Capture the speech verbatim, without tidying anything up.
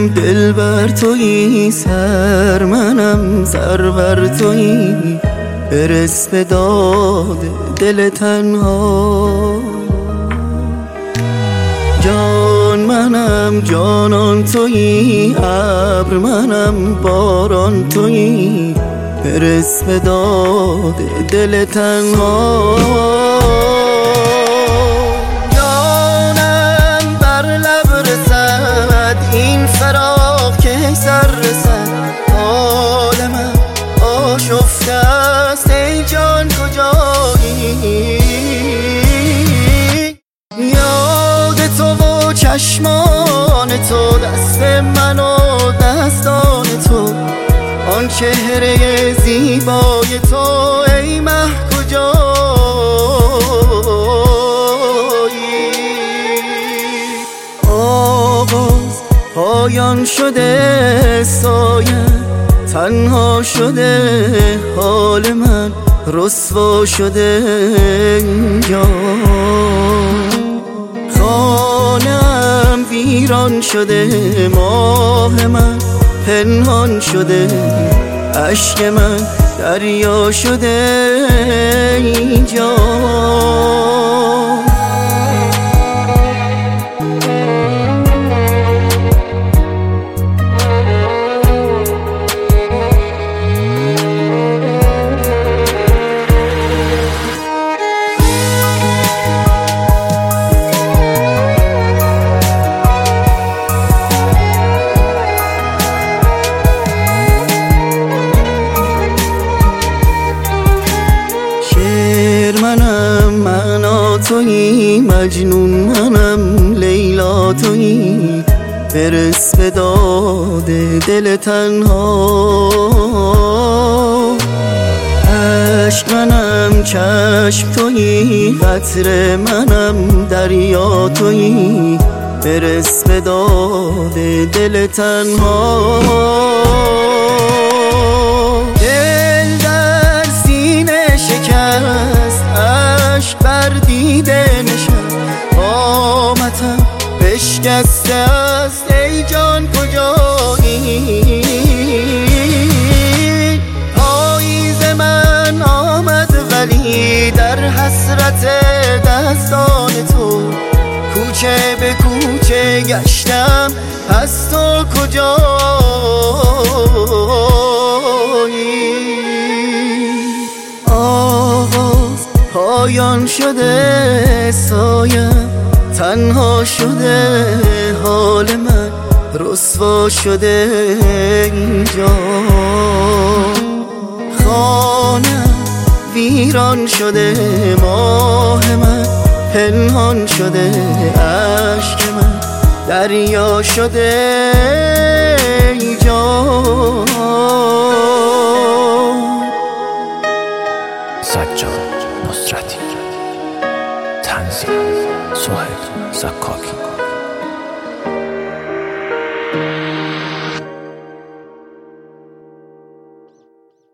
دل بر تویی، سر منم سر بر تویی، برس به داد دل تنها. جان منم جانان تویی، ابر منم باران تویی، برس به داد دل تنها. جانم بر لب رسد این فراق که سر رسد، حال من آشفته است ای جان کجایی. یاد تو و چشمان تو، دست من و دستان تو، آن چهره زیبای تو ای مه کجایی. آغاز پایان شده سایه، تنها شده حال من، رسوا شده اینجا. خانه‌ام ویران شده، ماه من پنهان شده، اشک من دریا شده اینجا. تویی مجنون منم لیلا تویی، برس به داد دل تنها. عشق منم چشم تویی، قطره منم دریا تویی، برس به داد دل تنها. دل در سینه شکست، عشق بر دیده نشست، قامتم بشکسته است ای جان کجایی. پاییز من آمد ولی در حسرت دستان تو، کوچه به کوچه گشتم پس تو کجایی. آغاز پایان شده سایه، تنها شده حال من، رسوا شده اینجا. خانه ویران شده، ماه من پنهان شده، اشک من دریا شده اینجا. سجاد نصرتی، تنظیم سهیل زکاکی.